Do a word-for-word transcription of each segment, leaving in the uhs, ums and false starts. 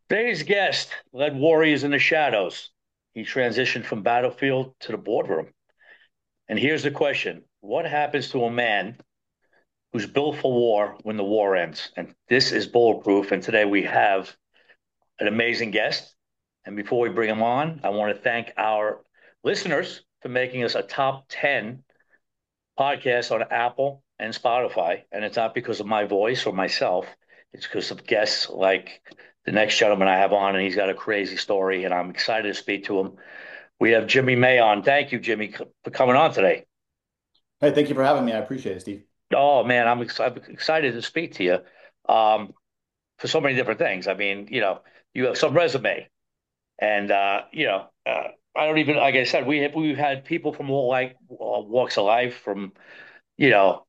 Today's guest led warriors in the shadows. He transitioned from battlefield to the boardroom. And here's the question: what happens to a man who's built for war when the war ends? And this is Bulletproof. And today we have an amazing guest. And before we bring him on, I want to thank our listeners for making us a top ten podcast on Apple and Spotify. And it's not because of my voice or myself, it's because of guests like the next gentleman I have on, and he's got a crazy story, and I'm excited to speak to him. We have Jimmy May on. Thank you, Jimmy, for coming on today. Hey, thank you for having me. I appreciate it, Steve. Oh, man, I'm, ex- I'm excited to speak to you um, for so many different things. I mean, you know, you have some resume, and, uh, you know, uh, I don't even, like I said, we have, we've had people from all like all walks of life, from, you know,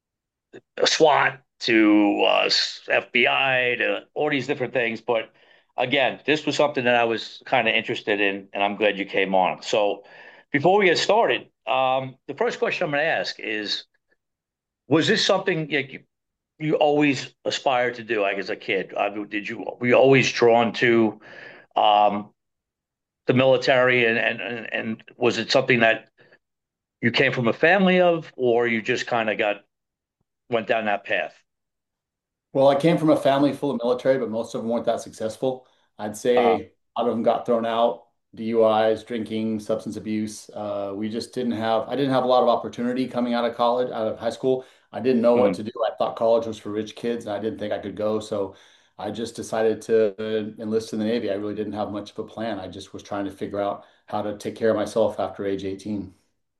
SWAT to uh, F B I to all these different things. But again, this was something that I was kind of interested in, and I'm glad you came on. So before we get started, um, the first question I'm going to ask is, was this something like you, you always aspired to do, like as a kid? I mean, did you were you always drawn to um, the military, and, and and and was it something that you came from a family of, or you just kind of got went down that path? Well, I came from a family full of military, but most of them weren't that successful. I'd Uh, say a lot of them got thrown out, D U Is, drinking, substance abuse. Uh, we just didn't have, I didn't have a lot of opportunity coming out of college, out of high school. I didn't know what mm. to do. I thought college was for rich kids, and I didn't think I could go. So I just decided to enlist in the Navy. I really didn't have much of a plan. I just was trying to figure out how to take care of myself after age eighteen.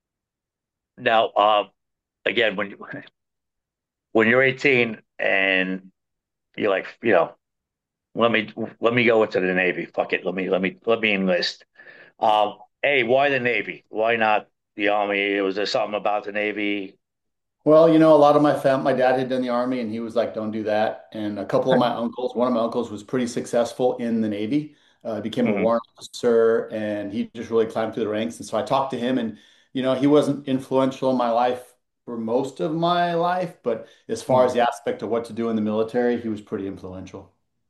Now, uh, again, when you when you're eighteen and you're like, you know, let me let me go into the Navy. Fuck it. Let me let me let me enlist. Um, hey, why the Navy? Why not the Army? Was there something about the Navy? Well, you know, a lot of my fam, my dad had done the army and he was like, don't do that. And a couple of my uncles, one of my uncles was pretty successful in the Navy, uh, became a Mhm. warrant officer, and he just really climbed through the ranks. And so I talked to him, and, you know, he wasn't influential in my life for most of my life, but as far as the aspect of what to do in the military, he was pretty influential.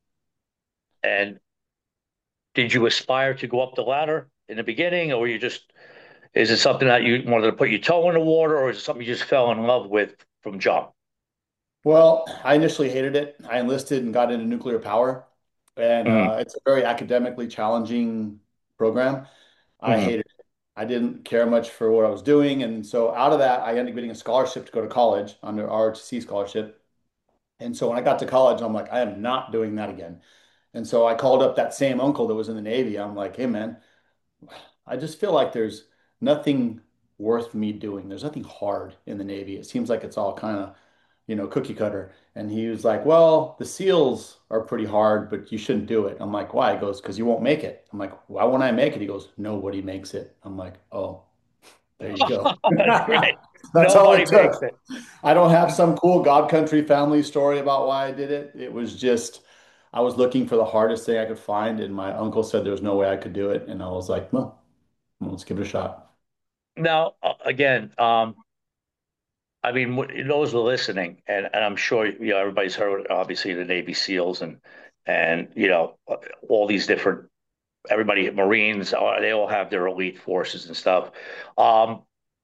And did you aspire to go up the ladder in the beginning, or you just is it something that you wanted to put your toe in the water, or is it something you just fell in love with from jump? Well, I initially hated it. I enlisted and got into nuclear power, and Mm-hmm. uh, it's a very academically challenging program. I Mm-hmm. hated it. I didn't care much for what I was doing. And so out of that, I ended up getting a scholarship to go to college under R H C scholarship. And so when I got to college, I'm like, I am not doing that again. And so I called up that same uncle that was in the Navy. I'm like, hey, man, I just feel like there's nothing worth me doing. There's nothing hard in the Navy. It seems like it's all kind of, you know, cookie cutter. And he was like, well, the SEALs are pretty hard, but you shouldn't do it. I'm like, why? He goes, because you won't make it. I'm like, why won't I make it? He goes, nobody makes it. I'm like, oh, there you go. That's great. That's all Nobody it makes took. it. I don't have some cool God country family story about why I did it. It was just, I was looking for the hardest thing I could find, and my uncle said there was no way I could do it. And I was like, well, let's give it a shot. Now, uh, again, um, I mean, what- those who are listening, and, and I'm sure you know everybody's heard obviously the Navy SEALs and and you know all these different everybody Marines, uh, they all have their elite forces and stuff. Um,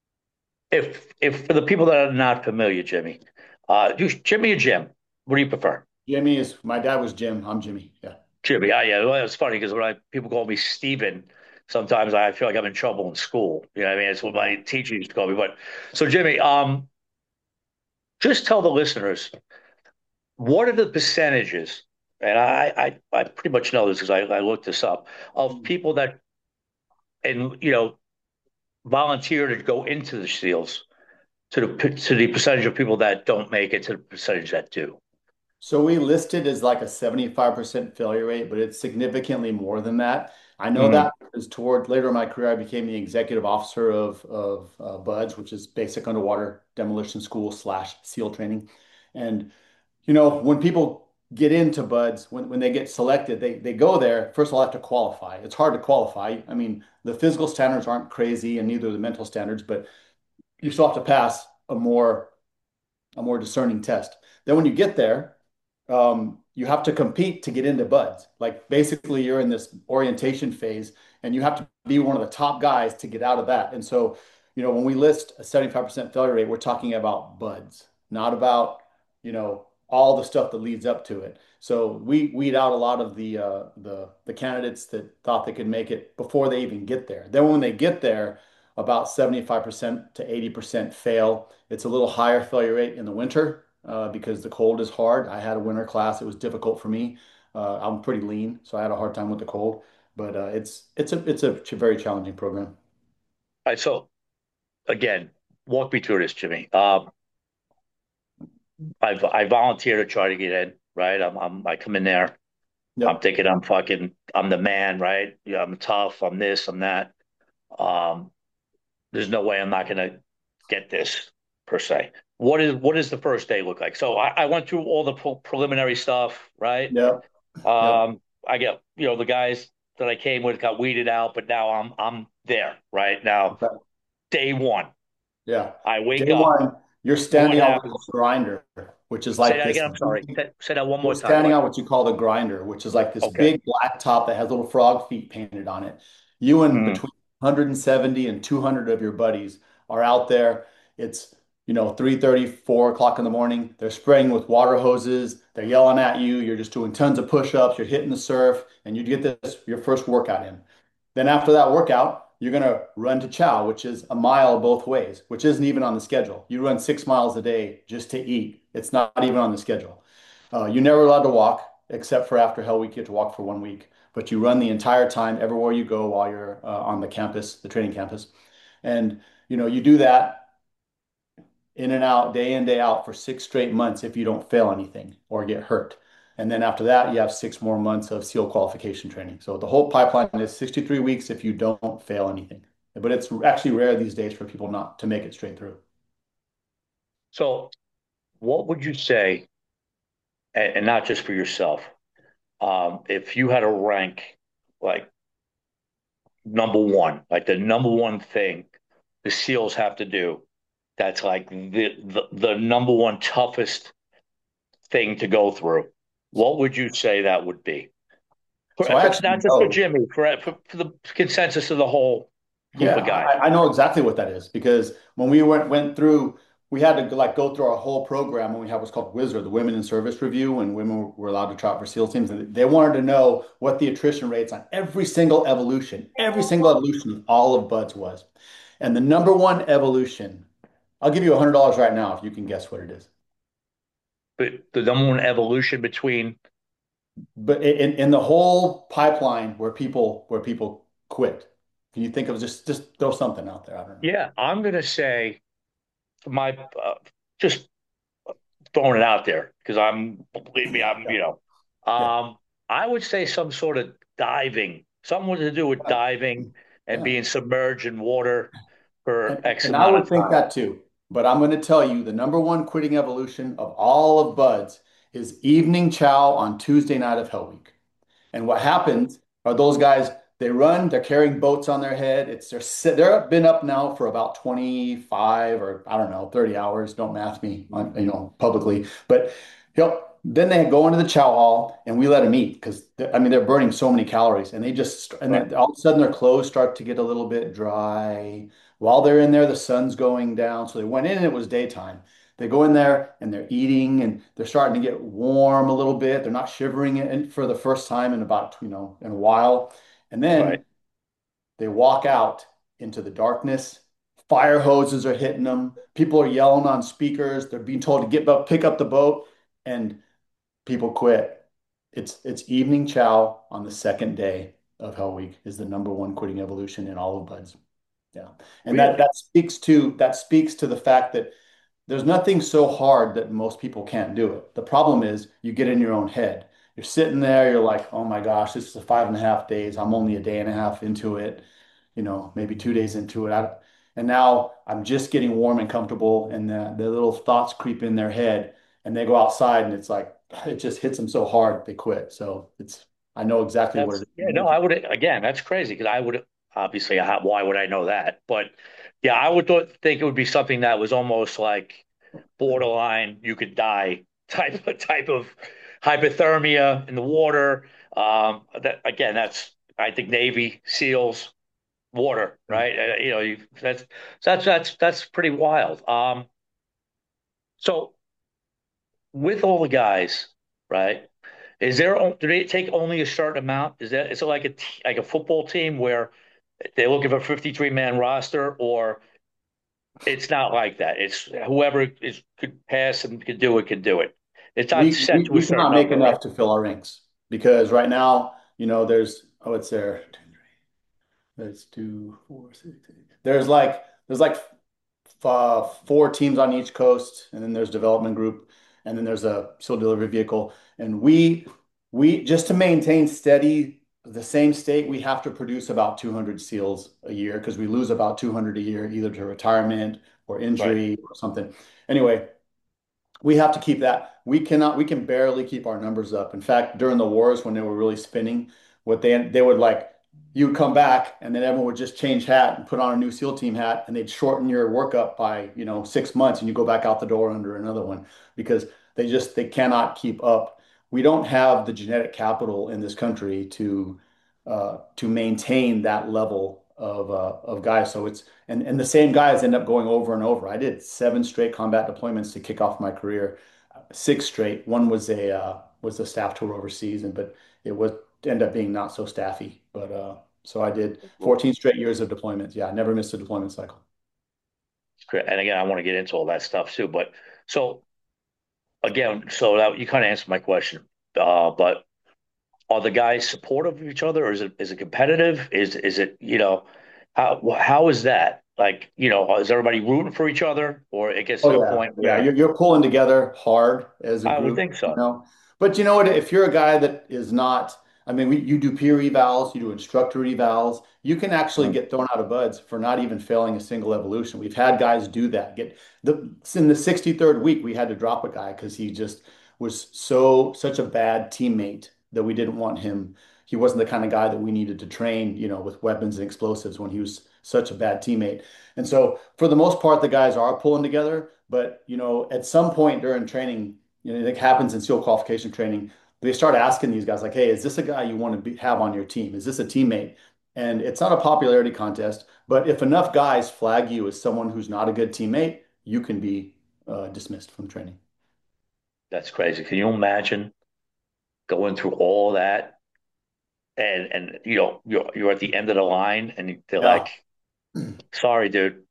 if if for the people that are not familiar, Jimmy, uh, do Jimmy or Jim? What do you prefer? Jimmy is, my dad was Jim. I'm Jimmy. Yeah. Jimmy. Ah, yeah. Well, it's funny because when I people call me Steven, sometimes I feel like I'm in trouble in school. You know what I mean? It's what my Yeah. teacher used to call me. But so, Jimmy, um, just tell the listeners what are the percentages, and I I, I pretty much know this because I, I looked this up, of people that and you know volunteer to go into the SEALs to the to the percentage of people that don't make it to the percentage that do. So we listed as like a seventy-five percent failure rate, but it's significantly more than that. I know Mm, that because toward later in my career, I became the executive officer of, of uh, BUDS, which is Basic Underwater Demolition School slash SEAL training. And, you know, when people get into BUDS, when, when they get selected, they, they go there, first of all, have to qualify. It's hard to qualify. I mean, the physical standards aren't crazy and neither are the mental standards, but you still have to pass a more, a more discerning test. Then when you get there, um, you have to compete to get into buds. Like basically, you're in this orientation phase, and you have to be one of the top guys to get out of that. And so, you know, when we list a seventy-five percent failure rate, we're talking about buds, not about, you know, all the stuff that leads up to it. So we weed out a lot of the uh, the the candidates that thought they could make it before they even get there. Then when they get there, about seventy-five percent to eighty percent fail. It's a little higher failure rate in the winter uh, because the cold is hard. I had a winter class. It was difficult for me. Uh, I'm pretty lean, so I had a hard time with the cold. But uh, it's it's a it's a ch- very challenging program. All right, so again, walk me through this, Jimmy. Um, I I volunteer to try to get in, right? I'm, I'm I come in there. I'm Yep. thinking I'm fucking I'm the man, right? Yeah, I'm tough. I'm this. I'm that. Um, there's no way I'm not gonna get this per se. What is what does the first day look like? So I, I went through all the pre preliminary stuff, right? Yep. Yep. Um, I get you know the guys that I came with got weeded out, but now I'm I'm there, right? Now Okay. day one, Yeah. I Day wake up. one, you're What standing out with happens? a grinder, which is Say like that this again. I'm sorry. big. Say, say that one You're more time. standing What? on what you call the grinder, which is like this Okay. big black top that has little frog feet painted on it. You and Mm, between one hundred seventy and two hundred of your buddies are out there. It's, you know, three thirty, four o'clock in the morning. They're spraying with water hoses. They're yelling at you. You're just doing tons of push-ups. You're hitting the surf, and you get this your first workout in. Then after that workout, you're going to run to chow, which is a mile both ways, which isn't even on the schedule. You run six miles a day just to eat. It's not even on the schedule. Uh, you're never allowed to walk except for after Hell Week. You get to walk for one week, but you run the entire time everywhere you go while you're uh, on the campus, the training campus. And you know, you do that in and out, day in, day out for six straight months if you don't fail anything or get hurt. And then after that, you have six more months of SEAL qualification training. So the whole pipeline is sixty-three weeks if you don't fail anything. But it's actually rare these days for people not to make it straight through. so what would you say, and, and not just for yourself, um, if you had to rank like number one, like the number one thing the SEALs have to do, that's like the the, the number one toughest thing to go through, what would you say that would be? For, So I for actually not just for know. Jimmy, for, for for the consensus of the whole group Yeah, of guys. I, I know exactly what that is because when we went went through, we had to like go through our whole program and we have what's called WISR, the Women in Service Review, and women were allowed to try out for SEAL teams. And they wanted to know what the attrition rates on every single evolution, every single evolution of all of BUD/S was. And the number one evolution, I'll give you a hundred dollars right now if you can guess what it is. But the number one evolution between, But in, in the whole pipeline where people where people quit, can you think of just just throw something out there? I don't know. yeah, I'm gonna say my uh, just throwing it out there because I'm believe me, I'm Yeah, you know, yeah. um, I would say some sort of diving, something to do with diving and Yeah. being submerged in water for And, X and I amount of would think time. that too. But I'm going to tell you the number one quitting evolution of all of BUD/S is evening chow on Tuesday night of Hell Week. And what happens are those guys, they run, they're carrying boats on their head. It's they're sit- they're been up now for about twenty-five or I don't know, thirty hours. Don't math me on, you know, publicly. But he'll then they go into the chow hall and we let them eat because I mean they're burning so many calories and they just and Right, then all of a sudden their clothes start to get a little bit dry. While they're in there, the sun's going down. So they went in and it was daytime. They go in there and they're eating and they're starting to get warm a little bit. They're not shivering in for the first time in about, you know, in a while. And right. then they walk out into the darkness. Fire hoses are hitting them. People are yelling on speakers. They're being told to get up, pick up the boat, and people quit. It's it's evening chow on the second day of Hell Week is the number one quitting evolution in all of BUD/S. Yeah. And that Really? that speaks to that speaks to the fact that there's nothing so hard that most people can't do it. The problem is you get in your own head. You're sitting there, you're like, oh my gosh, this is a five and a half days. I'm only a day and a half into it, you know, maybe two days into it. I, and now I'm just getting warm and comfortable, and the, the little thoughts creep in their head, and they go outside, and it's like it just hits them so hard they quit. So it's I know exactly what That's it yeah. No, is. I would again. That's crazy because I would obviously. How, why would I know that? But yeah, I would th think it would be something that was almost like borderline. You could die type of type of. hypothermia in the water. Um, that again, that's I think Navy SEALs water, right? Uh, you know, you, that's that's that's that's pretty wild. Um, so with all the guys, right? Is there do they take only a certain amount? Is that is it like a t- like a football team where they're looking for a fifty-three man roster, or it's not like that? It's whoever is could pass and could do it could do it. It's not We, set we to a we certain cannot make number, right? enough to fill our ranks because right now, you know, there's oh, it's there. There's two, four, six, eight. There's like there's like uh, four teams on each coast, and then there's development group, and then there's a SEAL delivery vehicle. And we we just to maintain steady the same state, we have to produce about two hundred SEALs a year because we lose about two hundred a year either to retirement or Right. injury or something. Anyway, we have to keep that. We cannot, we can barely keep our numbers up. In fact, during the wars when they were really spinning, what they they would like, you would come back and then everyone would just change hat and put on a new SEAL team hat and they'd shorten your workup by, you know, six months and you go back out the door under another one because they just they cannot keep up. We don't have the genetic capital in this country to uh, to maintain that level of uh, of guys. So it's and and the same guys end up going over and over. I did seven straight combat deployments to kick off my career, six straight. One was a uh, was a staff tour overseas, and but it was ended up being not so staffy. But uh, so I did fourteen straight years of deployments. Yeah, I never missed a deployment cycle. And again, I want to get into all that stuff too. But so again, so that you kind of answered my question. Uh, but are the guys supportive of each other, or is it is it competitive? Is is it you know how how is that? Like you know, is everybody rooting for each other, or it gets to Oh the yeah, point yeah. where You're you're pulling together hard as a I would group, think you so. know. But you know what? If you're a guy that is not, I mean, we, you do peer evals, you do instructor evals, you can actually Mhm. get thrown out of buds for not even failing a single evolution. We've had guys do that. Get the in the sixty-third week, we had to drop a guy because he just was so such a bad teammate that we didn't want him. He wasn't the kind of guy that we needed to train, you know, with weapons and explosives when he was such a bad teammate. And so, for the most part, the guys are pulling together. But you know, at some point during training, you know, it happens in SEAL qualification training. They start asking these guys, like, "Hey, is this a guy you want to be, have on your team? Is this a teammate?" And it's not a popularity contest, but if enough guys flag you as someone who's not a good teammate, you can be uh, dismissed from training. That's crazy. Can you imagine going through all that and and you know you're you're at the end of the line and they're Yeah, like, "Sorry, dude,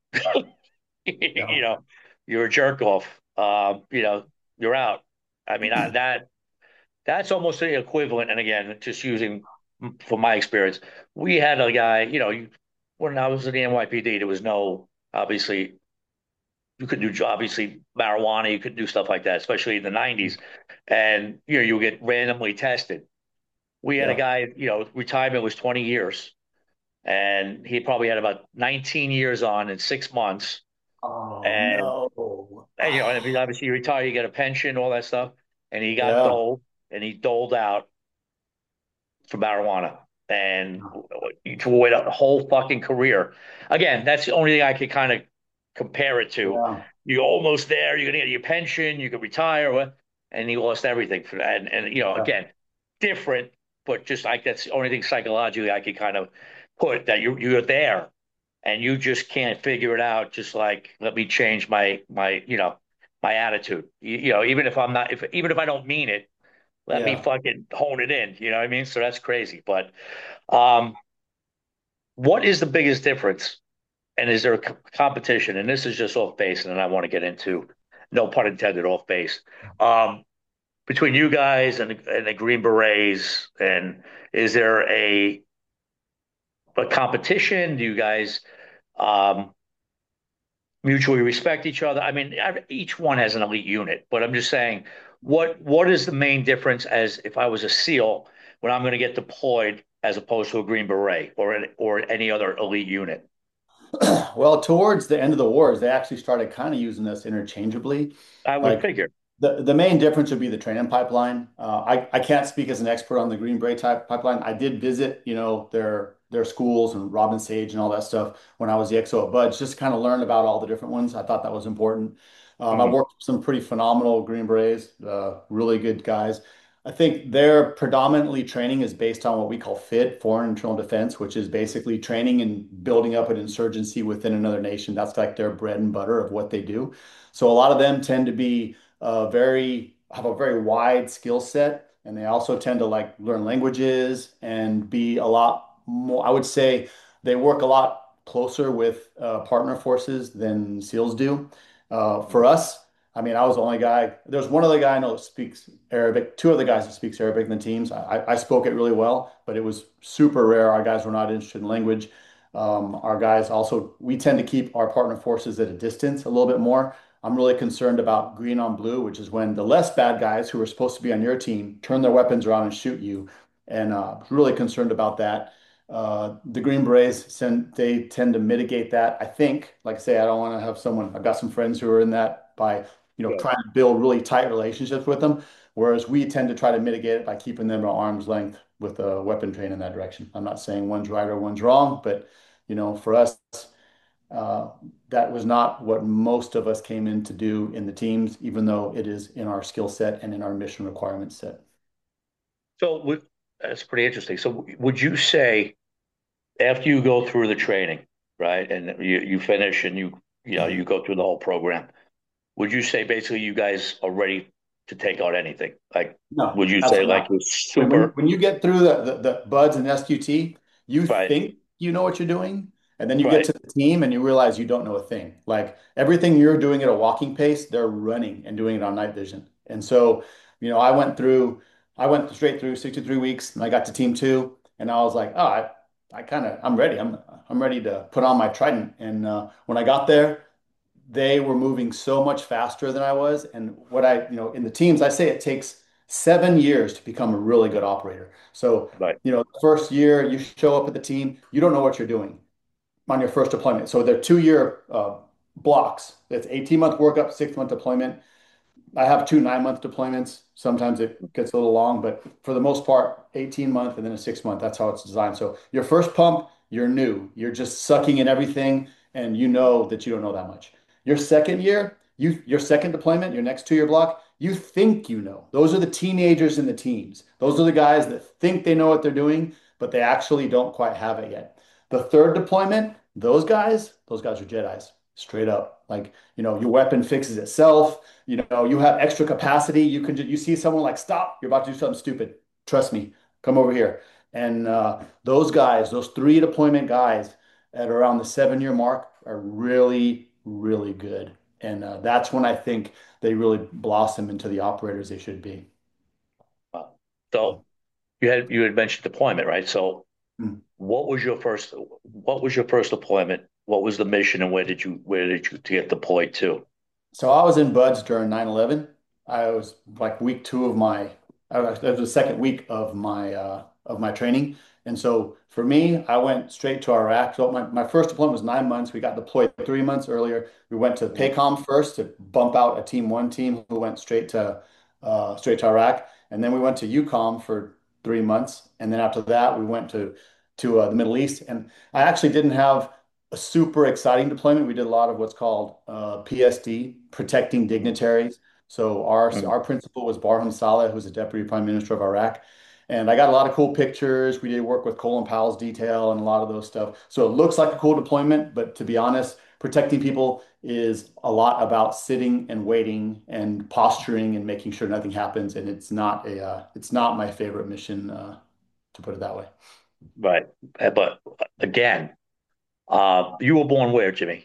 you yeah, know, you're a jerk off. Um, you know, you're out." I mean, I, that that's almost the equivalent. And again, just using from my experience, we had a guy. You know, you, when I was in the N Y P D, there was no obviously you could do obviously marijuana, you could do stuff like that, especially in the nineties, and you know you would get randomly tested. We had a yeah. guy, you know, retirement was twenty years, and he probably had about nineteen years on in six months. Oh And, no. and you know, and if you obviously you retire, you get a pension, all that stuff. And he got Yeah. doled, and he doled out for marijuana, and to avoid a whole fucking career. Again, that's the only thing I could kind of compare it to. Yeah. You're almost there. You're gonna get your pension. You could retire, and he lost everything for that. And, and you know, Yeah. again, different, but just like that's the only thing psychologically I could kind of put that you you're there, and you just can't figure it out. Just like let me change my my you know my attitude. You, you know, even if I'm not if even if I don't mean it, let me Yeah. fucking hone it in. You know what I mean? So that's crazy. But um, what is the biggest difference? And is there a c- competition? And this is just off base, and then I want to get into, no pun intended, off base. Um, between you guys and the, and the Green Berets, and is there a a competition? Do you guys um, mutually respect each other? I mean, each one has an elite unit, but I'm just saying, what what is the main difference as if I was a SEAL when I'm going to get deployed as opposed to a Green Beret or an, or any other elite unit? Well, towards the end of the wars, they actually started kind of using us interchangeably. I would Like figure. the, the main difference would be the training pipeline. Uh, I, I can't speak as an expert on the Green Beret type pipeline. I did visit, you know, their their schools and Robin Sage and all that stuff when I was the X O at Budge, just to kind of learn about all the different ones. I thought that was important. Um, I Mhm. worked with some pretty phenomenal Green Berets, uh, really good guys. I think their predominantly training is based on what we call FID, Foreign Internal Defense, which is basically training and building up an insurgency within another nation. That's like their bread and butter of what they do. So a lot of them tend to be uh, very have a very wide skill set, and they also tend to like learn languages and be a lot more. I would say they work a lot closer with uh, partner forces than SEALs do. Uh, for us, I mean, I was the only guy. There's one other guy I know that speaks Arabic, two other guys that speaks Arabic in the teams. I, I spoke it really well, but it was super rare. Our guys were not interested in language. Um, our guys also, we tend to keep our partner forces at a distance a little bit more. I'm really concerned about green on blue, which is when the less bad guys who are supposed to be on your team turn their weapons around and shoot you. And uh, really concerned about that. Uh, the Green Berets, send, they tend to mitigate that. I think, like I say, I don't want to have someone, I've got some friends who are in that by you know, Yeah. trying to build really tight relationships with them. Whereas we tend to try to mitigate it by keeping them at arm's length with a weapon train in that direction. I'm not saying one's right or one's wrong, but you know, for us, uh, that was not what most of us came in to do in the teams, even though it is in our skill set and in our mission requirement set. So we, that's pretty interesting. So would you say after you go through the training, right, and you you finish and you you know Mhm. you go through the whole program, would you say basically you guys are ready to take out anything? Like, No, would you say absolutely like not. you're When, when, super when you get through the, the, the buds and S Q T, you right, think you know what you're doing, and then you get right, to the team and you realize you don't know a thing. Like everything you're doing at a walking pace, they're running and doing it on night vision. And so, you know, I went through, I went straight through sixty-three weeks and I got to team two and I was like, oh, I, I kind of, I'm ready. I'm, I'm ready to put on my trident. And uh, when I got there, they were moving so much faster than I was. And what I, you know, in the teams, I say it takes seven years to become a really good operator. So, right, you know, first year you show up at the team, you don't know what you're doing on your first deployment. So they're two year uh, blocks. It's eighteen month workup, six month deployment. I have two nine month deployments. Sometimes it gets a little long, but for the most part, eighteen month and then a six month. That's how it's designed. So your first pump, you're new. You're just sucking in everything and you know that you don't know that much. Your second year, you your second deployment, your next two year block, you think you know. Those are the teenagers in the teams. Those are the guys that think they know what they're doing, but they actually don't quite have it yet. The third deployment, those guys, those guys are Jedis, straight up. Like, you know, your weapon fixes itself. You know, you have extra capacity. You can just, you see someone like, stop, you're about to do something stupid. Trust me, come over here. And uh, those guys, those three deployment guys at around the seven year mark are really, really good. And uh, that's when I think they really blossom into the operators they should be. wow. So you had you had mentioned deployment, right? So Mm. what was your first what was your first deployment? What was the mission and where did you where did you get deployed to? So I was in buds during nine eleven. I was like week two of my, I was, that was the second week of my uh, of my training. And so for me, I went straight to Iraq. So my, my first deployment was nine months. We got deployed three months earlier. We went to Mhm. PACOM first to bump out a team one team who went straight to uh, straight to Iraq. And then we went to EUCOM for three months. And then after that, we went to to uh, the Middle East. And I actually didn't have a super exciting deployment. We did a lot of what's called uh, P S D, protecting dignitaries. So our Mhm. our principal was Barham Saleh, who's the Deputy Prime Minister of Iraq. And I got a lot of cool pictures. We did work with Colin Powell's detail and a lot of those stuff. So it looks like a cool deployment, but to be honest, protecting people is a lot about sitting and waiting and posturing and making sure nothing happens. And it's not a uh, it's not my favorite mission, uh, to put it that way. Right. Uh, But again, uh, you were born where, Jimmy?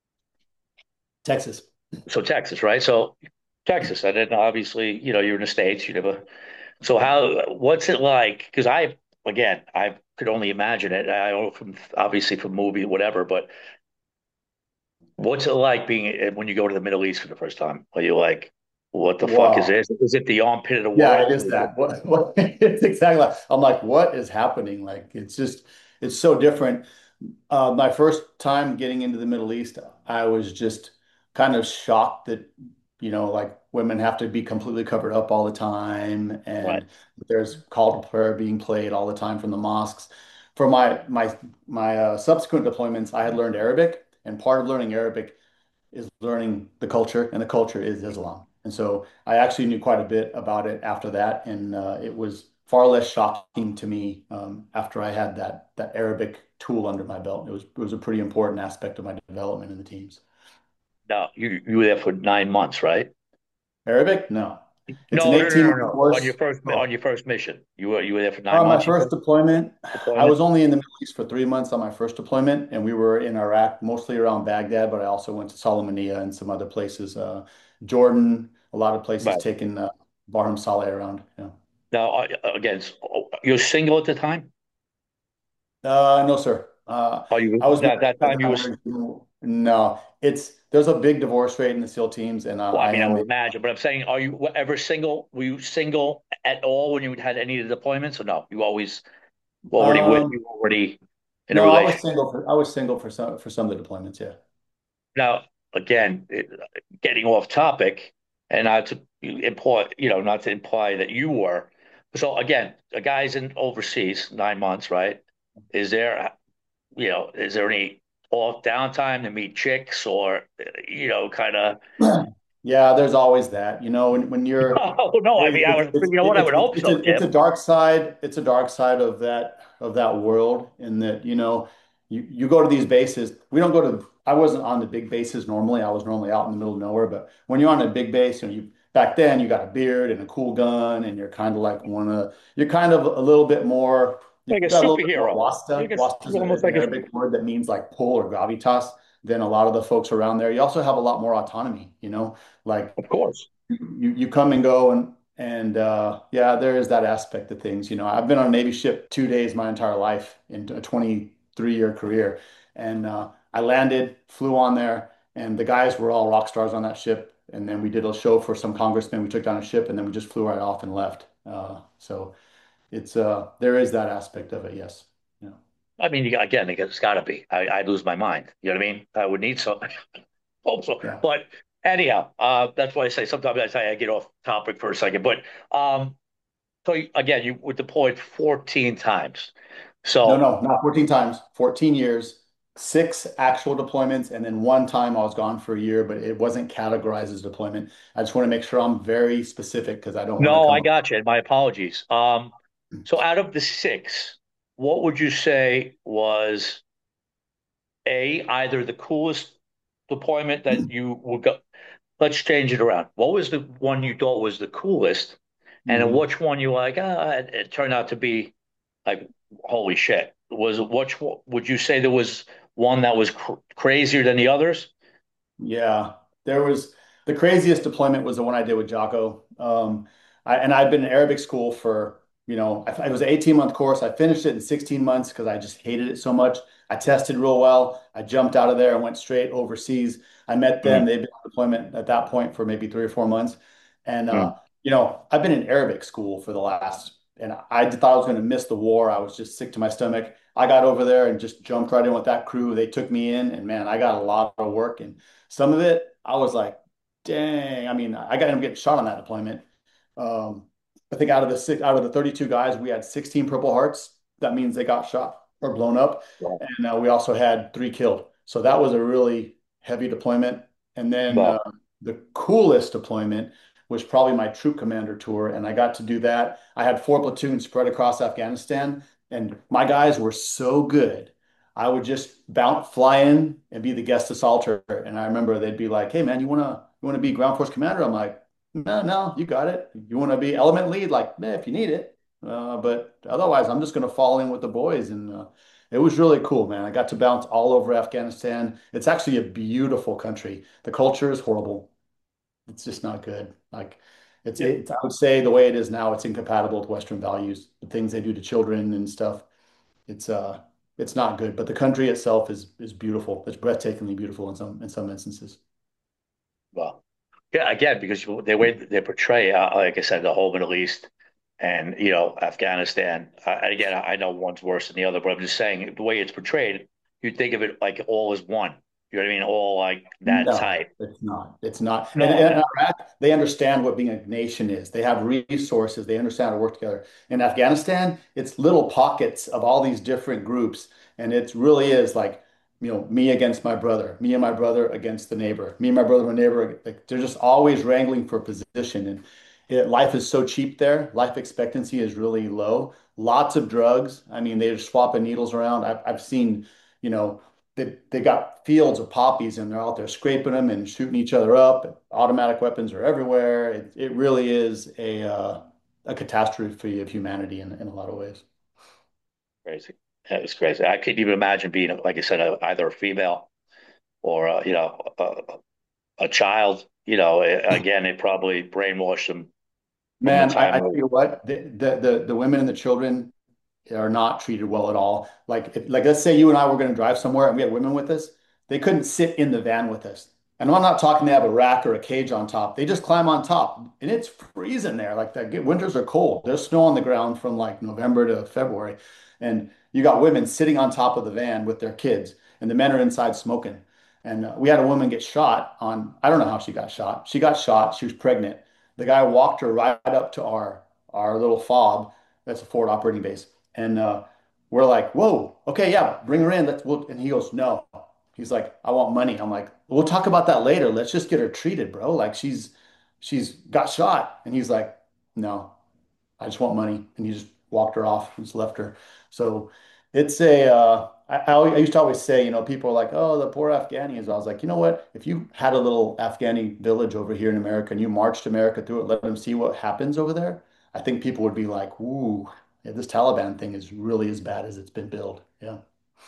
Texas. So Texas, right? So Texas, and then obviously, you know, you're in the States. You never. So how? What's it like? Because I, again, I could only imagine it. I don't know from obviously from movie, whatever. But what's it like being when you go to the Middle East for the first time? Are you like, what the fuck is Wow. this? Is it the armpit of the Yeah, it world? is that. What, what it's exactly like, I'm like, what is happening? Like it's just it's so different. Uh, my first time getting into the Middle East, I was just kind of shocked that, you know, like women have to be completely covered up all the time Right. and there's call to prayer being played all the time from the mosques. For my my my uh, subsequent deployments, I had learned Arabic, and part of learning Arabic is learning the culture, and the culture is Islam. And so I actually knew quite a bit about it after that, and uh, it was far less shocking to me um, after I had that that Arabic tool under my belt. It was it was a pretty important aspect of my development in the teams. Now, you you were there for nine months, right? Arabic? No. It's an No, no, no, eighteen no, month no. On your course. first on Oh. your first mission, you were you were there for nine Uh, my months. You first said deployment, I deployment. was only in the Middle East for three months on my first deployment, and we were in Iraq, mostly around Baghdad, but I also went to Solomania and some other places, uh, Jordan, a lot of places Right. taking uh, Barham Saleh around. Yeah. Now, uh, again, so you're single at the time. Uh, no, sir. Uh, Are you I was that married that at the time you time. was? No, it's there's a big divorce rate in the SEAL teams, and uh, Well, I I mean, I am would the imagine, but I'm saying, are you ever single? Were you single at all when you had any of the deployments, or no? You always already with um, you already in a no, I was relationship. single for I was single for some for some of the deployments. Yeah. Now, again, it, getting off topic, and not to imply, you know, not to imply that you were. So again, a guy's in overseas nine months, right? Is there, you know, is there any off downtime to meet chicks or, you know, kind of? Yeah, there's always that. You know, when when you're Oh no, I It- mean, I It's would, it's you know what? I it's would hope it's so, a it's a Tim. dark side. It's a dark side of that of that world in that, you know, you you go to these bases. We don't go to. I wasn't on the big bases normally. I was normally out in the middle of nowhere. But when you're on a big base, and you back then you got a beard and a cool gun, and you're kind of like one of you're kind of a little bit more. You Like a got a little bit more superhero. Like wasta. a, Wasta is almost an like a, Arabic word that means like pull or gravitas than a lot of the folks around there. You also have a lot more autonomy. You know, like of course. you you come and go and and uh, yeah, there is that aspect of things. You know, I've been on a Navy ship two days my entire life in a twenty-three year career, and uh, I landed, flew on there, and the guys were all rock stars on that ship. And then we did a show for some congressmen. We took down a ship, and then we just flew right off and left. Uh, so it's uh, there is that aspect of it. Yes. Yeah. I mean, you, again, it's got to be. I, I'd lose my mind. You know what I mean? I would need some. Hope so. Yeah. But anyhow, uh, that's why I say sometimes I say I get off topic for a second. But um, so again, you were deployed fourteen times. No, So no, not fourteen times, fourteen years, six actual deployments, and then one time I was gone for a year, but it wasn't categorized as deployment. I just want to make sure I'm very specific because I don't want to no, come I up. got you. My apologies. Um, so out of the six, what would you say was A, either the coolest deployment that you would go? Let's change it around. What was the one you thought was the coolest, and then Mhm. which one you like? Ah, it, it turned out to be like holy shit. Was it which one- would you say there was one that was cr crazier than the others? Yeah, there was the craziest deployment was the one I did with Jocko. Um, I, and I'd been in Arabic school for, you know, I, it was an eighteen month course. I finished it in sixteen months because I just hated it so much. I tested real well. I jumped out of there and went straight overseas. I met them. Mm, They'd been on deployment at that point for maybe three or four months. And, uh, mm. you know, I've been in Arabic school for the last, and I thought I was going to miss the war. I was just sick to my stomach. I got over there and just jumped right in with that crew. They took me in, and man, I got a lot of work. And some of it, I was like, dang. I mean, I got him getting shot on that deployment. Um, I think out of the six, out of the thirty-two guys, we had sixteen Purple Hearts. That means they got shot or blown up. Well, And uh, we also had three killed. So that was a really heavy deployment. And then uh, well, the coolest deployment was probably my troop commander tour. And I got to do that. I had four platoons spread across Afghanistan. And my guys were so good. I would just bounce, fly in and be the guest assaulter. And I remember they'd be like, "Hey man, you wanna you wanna be ground force commander?" I'm like, "No, no, you got it. You wanna be element lead? Like, eh, if you need it. Uh, but otherwise, I'm just gonna fall in with the boys." And uh, it was really cool, man. I got to bounce all over Afghanistan. It's actually a beautiful country. The culture is horrible. It's just not good. Like, it's yeah, it's I would say the way it is now, it's incompatible with Western values. The things they do to children and stuff. It's uh it's not good, but the country itself is is beautiful. It's breathtakingly beautiful in some in some instances. well, yeah. Again, because you- the way they portray, uh, like I said, the whole Middle East and you know Afghanistan. Uh, and again, I know one's worse than the other, but I'm just saying the way it's portrayed, you think of it like all as one. You know what I mean? All like that No, type. it's not. It's not. And, No, and no. Iraq, they understand what being a nation is. They have resources. They understand how to work together. In Afghanistan, it's little pockets of all these different groups, and it really is like, you know, me against my brother, me and my brother against the neighbor, me and my brother and my neighbor. Like they're just always wrangling for position. And it, life is so cheap there. Life expectancy is really low. Lots of drugs. I mean, they're swapping needles around. I've, I've seen, you know, they, they got fields of poppies and they're out there scraping them and shooting each other up. Automatic weapons are everywhere. It, it really is a, uh, a catastrophe of humanity in, in a lot of ways. Crazy. That was crazy. I couldn't even imagine being, like I said, a, either a female or uh, you know a, a child. You know, again, it probably brainwashed them from the Man, I, time I tell of. you what, the, the the the women and the children are not treated well at all. Like, if, like let's say you and I were going to drive somewhere and we had women with us, they couldn't sit in the van with us. And I'm not talking they have a rack or a cage on top. They just climb on top, and it's freezing there. Like that, winters are cold. There's snow on the ground from like November to February, and you got women sitting on top of the van with their kids, and the men are inside smoking. And uh, we had a woman get shot on. I don't know how she got shot. She got shot. She was pregnant. The guy walked her right up to our our little fob. That's a forward operating base, and uh, we're like, "Whoa, okay, yeah, bring her in." Let's. We'll, and he goes, "No." He's like, "I want money." I'm like, "We'll talk about that later. Let's just get her treated, bro. Like she's she's got shot." And he's like, "No, I just want money." And he just walked her off and just left her. So it's a, uh, I, I always- I used to always say, you know, people are like, oh, the poor Afghanis. I was like, you know what? If you had a little Afghani village over here in America and you marched America through it, let them see what happens over there, I think people would be like, ooh, yeah, this Taliban thing is really as bad as it's been billed. Yeah.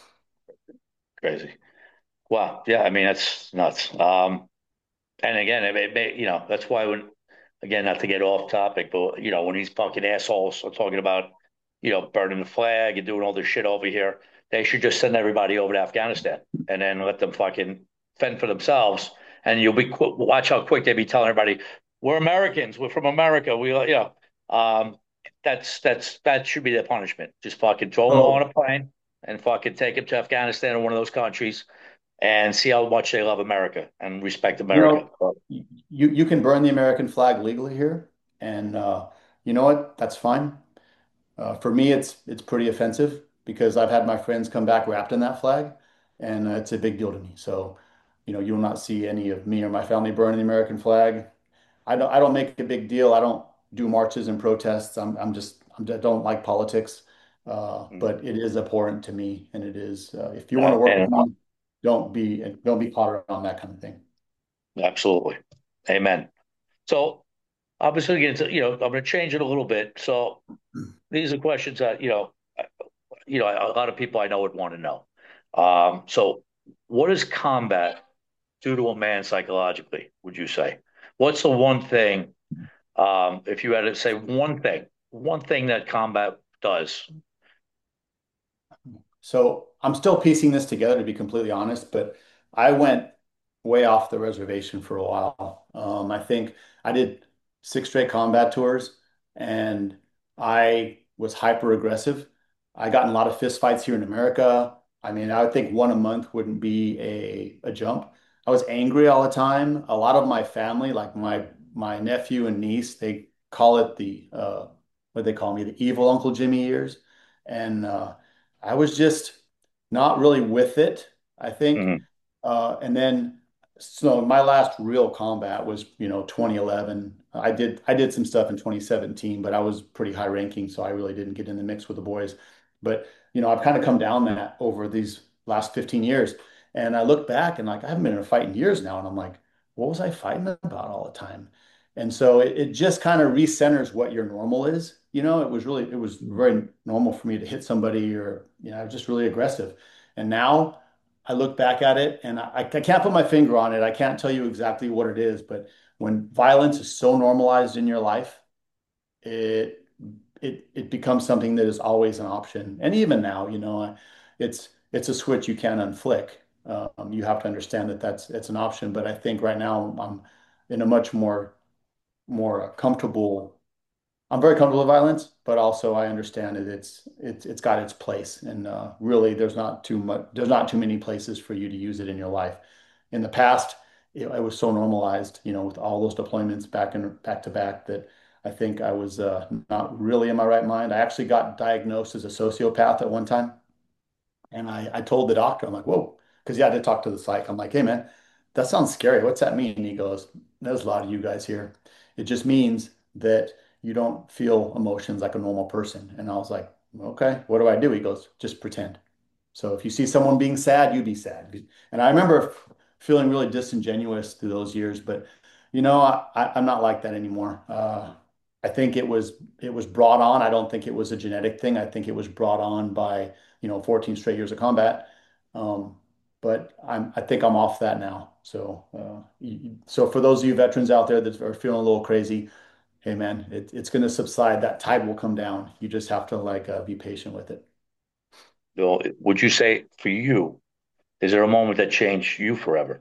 Crazy. Wow. Yeah. I mean, that's nuts. Um, and again, it, it may, you know, that's why when, again, not to get off topic, but you know, when these fucking assholes are talking about, you know, burning the flag and doing all this shit over here, they should just send everybody over to Afghanistan and then let them fucking fend for themselves. And you'll be qu watch how quick they be telling everybody, "We're Americans. We're from America. We, you know." Um, that's that's that should be their punishment. Just fucking throw them all on So, a plane and fucking take them to Afghanistan or one of those countries and see how much they love America and respect you America. know, you you can burn the American flag legally here, and uh, you know what? That's fine. Uh, for me, it's it's pretty offensive because I've had my friends come back wrapped in that flag, and uh, it's a big deal to me. So, you know, you will not see any of me or my family burning the American flag. I don't I don't make a big deal. I don't do marches and protests. I'm I'm just I'm, I don't like politics, uh, Mm. but it is abhorrent to me, and it is. Uh, if you want Uh, to work with and me, don't be don't be caught around that kind of thing. absolutely, amen. So obviously, it's, you know, I'm going to change it a little bit. So these are questions that you know, you know, a lot of people I know would want to know. Um, so, what does combat do to a man psychologically? Would you say? What's the one thing, um, if you had to say one thing, one thing that combat does? So I'm still piecing this together to be completely honest, but I went way off the reservation for a while. Um, I think I did six straight combat tours and I was hyper aggressive. I got in a lot of fist fights here in America. I mean, I would think one a month wouldn't be a, a jump. I was angry all the time. A lot of my family, like my my nephew and niece, they call it the uh, what they call me, the evil Uncle Jimmy years. And uh, I was just not really with it, I think. Mhm. Uh, and then, so my last real combat was, you know, twenty eleven. I did I did some stuff in twenty seventeen, but I was pretty high ranking, so I really didn't get in the mix with the boys. But you know, I've kind of come down that over these last fifteen years, and I look back and like I haven't been in a fight in years now, and I'm like, what was I fighting about all the time? And so it, it just kind of recenters what your normal is. You know, it was really it was very normal for me to hit somebody or you know, just really aggressive. And now I look back at it and I, I can't put my finger on it. I can't tell you exactly what it is, but when violence is so normalized in your life, it it it becomes something that is always an option. And even now, you know, it's it's a switch you can't unflick. Um, you have to understand that that's it's an option. But I think right now I'm in a much more more comfortable I'm very comfortable with violence, but also I understand that it's it's it's got its place, and uh, really, there's not too much there's not too many places for you to use it in your life. In the past, it, it was so normalized, you know, with all those deployments back and back to back that I think I was uh, not really in my right mind. I actually got diagnosed as a sociopath at one time, and I, I told the doctor, I'm like, whoa, because yeah, I did talk to the psych. I'm like, hey man, that sounds scary. What's that mean? And he goes, there's a lot of you guys here. It just means that you don't feel emotions like a normal person. And I was like, okay, what do I do? He goes, just pretend. So if you see someone being sad, you be sad. And I remember feeling really disingenuous through those years, but you know, I, I, I'm not like that anymore. Uh, I think it was it was brought on. I don't think it was a genetic thing. I think it was brought on by, you know, fourteen straight years of combat. Um, but I'm I think I'm off that now. So uh, you, so for those of you veterans out there that are feeling a little crazy, hey man, it, it's going to subside. That tide will come down. You just have to like uh, be patient with it. You know, would you say for you, is there a moment that changed you forever?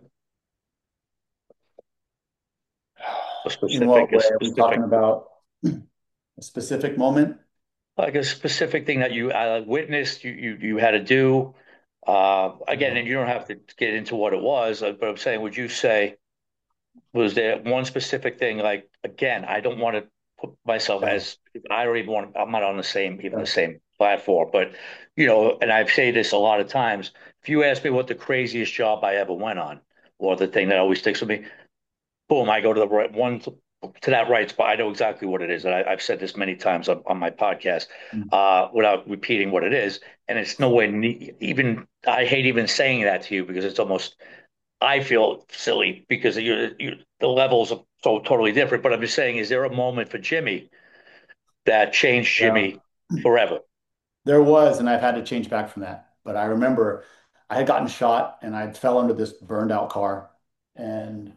A In specific, what a way are we talking specific, about? A specific moment? like a specific thing that you uh, witnessed, you, you you had to do. Uh, again, and you don't have to get into what it was, uh, but I'm saying, would you say was there one specific thing? Like again, I don't want to put myself Yeah. as I don't even want. I'm not on the same even the Yeah. same platform, but you know, and I've said this a lot of times. If you ask me what the craziest job I ever went on, or the thing that always sticks with me, boom, I go to the right one to, to that right spot. I know exactly what it is. And I, I've said this many times on, on my podcast Mm. uh, without repeating what it is. And it's nowhere ne even, I hate even saying that to you because it's almost, I feel silly because you you the levels are so totally different. But I'm just saying, is there a moment for Jimmy that changed Yeah. Jimmy forever? There was, and I've had to change back from that. But I remember I had gotten shot and I fell under this burned out car. And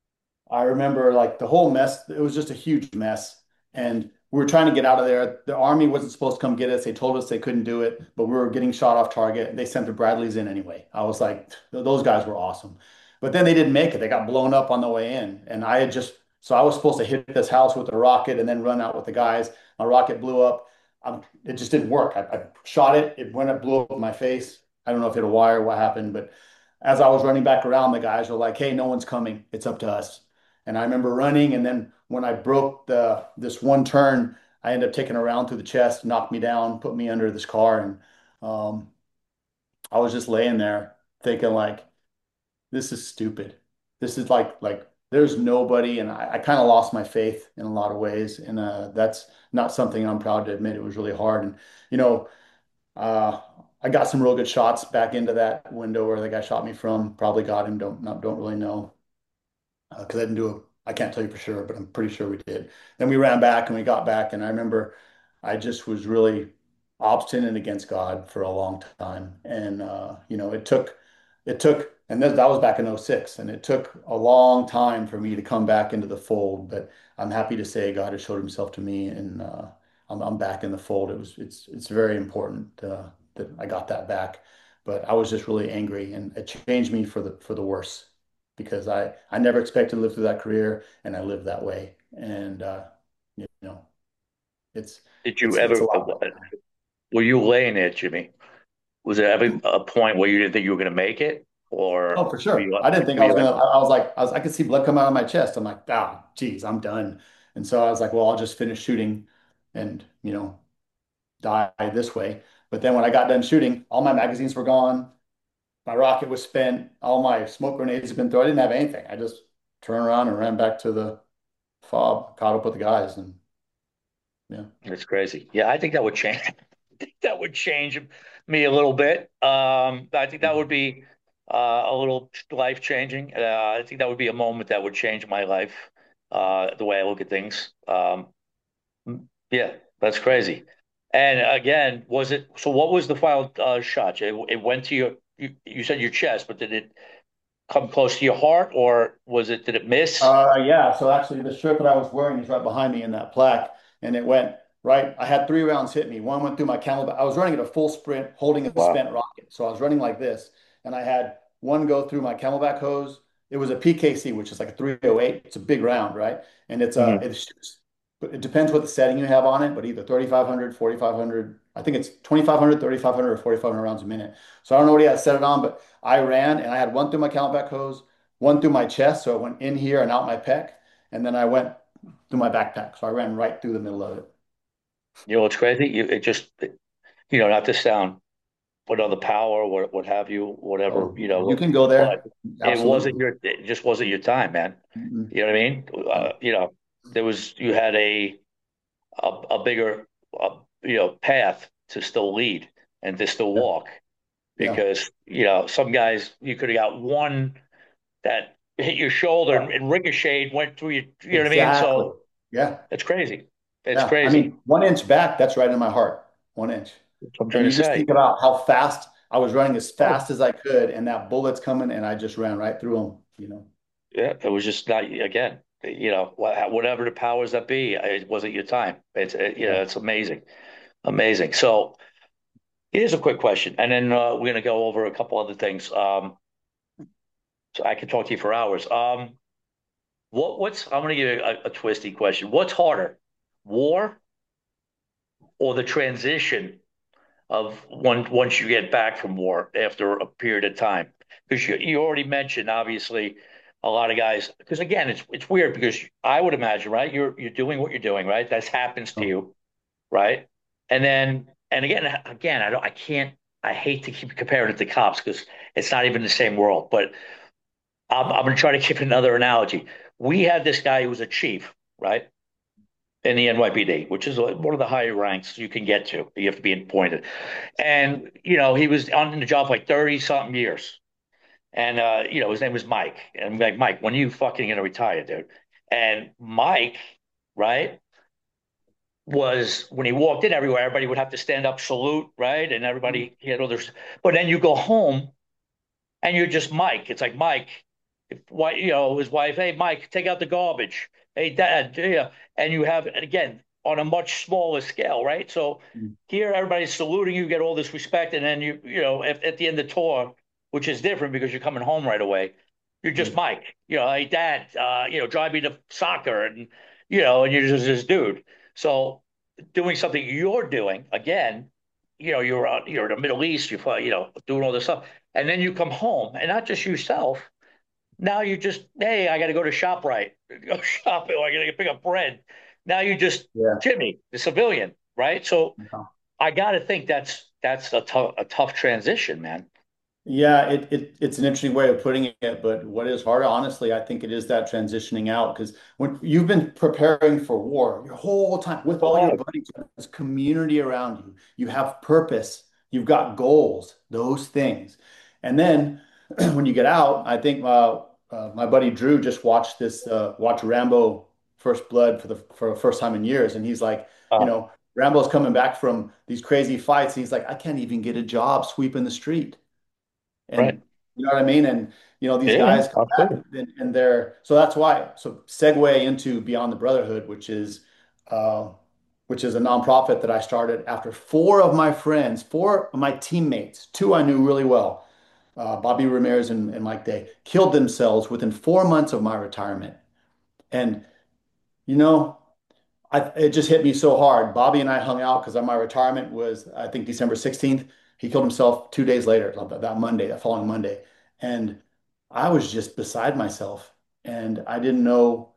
I remember like the whole mess, it was just a huge mess. And we were trying to get out of there. The army wasn't supposed to come get us. They told us they couldn't do it, but we were getting shot off target. They sent the Bradleys in anyway. I was like, those guys were awesome. But then they didn't make it. They got blown up on the way in. And I had just, so I was supposed to hit this house with a rocket and then run out with the guys. My rocket blew up. Um, it just didn't work. I, I shot it. It went up, blew up in my face. I don't know if it hit a wire, what happened, but as I was running back around, the guys were like, hey, no one's coming. It's up to us. And I remember running, and then when I broke the this one turn, I ended up taking a round through the chest, knocked me down, put me under this car, and um, I was just laying there thinking like, this is stupid. This is like like there's nobody, and I, I kind of lost my faith in a lot of ways, and uh, that's not something I'm proud to admit. It was really hard, and you know, uh, I got some real good shots back into that window where the guy shot me from. Probably got him. Don't not don't really know because I didn't do it. I can't tell you for sure, but I'm pretty sure we did. Then we ran back and we got back, and I remember I just was really obstinate against God for a long time, and uh, you know, it took it took, and that, that was back in 'oh six, and it took a long time for me to come back into the fold. But I'm happy to say God has showed Himself to me, and uh, I'm, I'm back in the fold. It was it's it's very important uh, that I got that back, but I was just really angry, and it changed me for the for the worse because I I never expected to live through that career, and I lived that way. And uh, you know, it's Did you it's it's a ever, lot better. were you laying there, Jimmy? Was there ever a point where you didn't think you were going to make it? Or Oh, for were sure. you, I didn't think were I was you gonna. like, I, I was like, I was, I could see blood come out of my chest. I'm like, ah, geez, I'm done. And so I was like, well, I'll just finish shooting, and you know, die this way. But then when I got done shooting, all my magazines were gone. My rocket was spent. All my smoke grenades had been thrown. I didn't have anything. I just turned around and ran back to the fob, caught up with the guys, and yeah. it's crazy. Yeah, I think that would change. I think that would change me a little bit. Um, I think that would be uh, a little life changing. Uh, I think that would be a moment that would change my life, uh, the way I look at things. Um, yeah, that's crazy. And again, was it, so what was the final uh, shot? It, it went to your, you, you said your chest, but did it come close to your heart or was it, did it miss? Uh, yeah. So actually, the shirt that I was wearing is right behind me in that plaque, and it went right. I had three rounds hit me. One went through my camel. I was running at a full sprint, holding a Wow. spent rocket. So I was running like this, and I had one go through my camelback hose. It was a P K C, which is like a three oh eight. It's a big round, right? And it's uh, Mhm. it shoots. It depends what the setting you have on it, but either thirty-five hundred, forty-five hundred. I think it's twenty-five hundred, thirty-five hundred, or forty-five hundred rounds a minute. So I don't know what he had set it on, but I ran and I had one through my camelback hose, one through my chest, so it went in here and out my pec, and then I went through my backpack. So I ran right through the middle of it. You know what's crazy? You, it just, you know, not to sound another power, what what have you, whatever, Oh, you you know. can go But there. it wasn't Absolutely. your, it just wasn't your time, man. Mm-mm. You know what I mean? Uh, No. you know, there was you had a a, a bigger, uh, you know, path to still lead and to still Yeah. walk Yeah. because you know some guys you could have got one that hit your shoulder and, Yeah. and ricocheted went through your, you know what I mean? Exactly. So Yeah. it's crazy. It's Yeah. I crazy. mean, one inch back, that's right in my heart. One inch. That's what I'm And trying to you just say. think about how fast I was running as Oh, fast as I could, and that bullet's coming, and I just ran right through them, you know. yeah, it was just not again. You know, whatever the powers that be, it wasn't your time. It's it, you know, Yeah. it's amazing, amazing. So here's a quick question, and then uh, we're gonna go over a couple other things. Um, so I could talk to you for hours. Um, what what's I'm gonna give you a, a twisty question. What's harder, war or the transition of one once you get back from war after a period of time? Because you, you already mentioned obviously a lot of guys. Because again, it's it's weird because I would imagine right, you're you're doing what you're doing right. That happens to Oh, you right, and then and again again I don't I can't I hate to keep comparing it to cops because it's not even the same world. But I'm I'm gonna try to give another analogy. We had this guy who was a chief right in the N Y P D, which is one of the higher ranks you can get to. You have to be appointed. And, you know, he was on the job like thirty something years. And, uh, you know, his name was Mike. And I'm like, Mike, when are you fucking going to retire, dude? And Mike, right, was when he walked in everywhere, everybody would have to stand up, salute, right? And everybody, you know, there's, but then you go home and you're just Mike. It's like Mike, if, why, you know, his wife, hey, Mike, take out the garbage. Hey, Dad, yeah. And you have, and again, on a much smaller scale, right? So mm, here, everybody's saluting you, get all this respect, and then you, you know, at, at the end of the tour, which is different because you're coming home right away, you're just mm, Mike. You know, hey, Dad, uh, you know, drive me to soccer, and you know, and you're just this dude. So doing something you're doing again, you know, you're uh, you're in the Middle East, you're you know doing all this stuff and then you come home and not just yourself. Now you just, hey, I got to go to ShopRite, go shopping, or I got to pick up bread. Now you just yeah. Jimmy, the civilian, right? So Yeah. I got to think that's that's a tough a tough transition, man. Yeah, it, it it's an interesting way of putting it, but what is harder, honestly, I think it is that transitioning out because when you've been preparing for war your whole time with all your Oh, buddies, this community around you, you have purpose, you've got goals, those things. And then when you get out, I think uh, uh, my buddy Drew just watched this uh, watch Rambo First Blood for the for the first time in years, and he's like, you uh, know, Rambo's coming back from these crazy fights. He's like, I can't even get a job sweeping the street. right. And you know what I mean? And you know, these Yeah, yeah, guys come back absolutely. and, and they're so that's why. So segue into Beyond the Brotherhood, which is uh, which is a nonprofit that I started after four of my friends, four of my teammates, two I knew really well, uh, Bobby Ramirez and, and Mike Day, killed themselves within four months of my retirement. And you know, I, it just hit me so hard. Bobby and I hung out because my retirement was, I think, December sixteenth. He killed himself two days later, like that Monday, that following Monday. And I was just beside myself. And I didn't know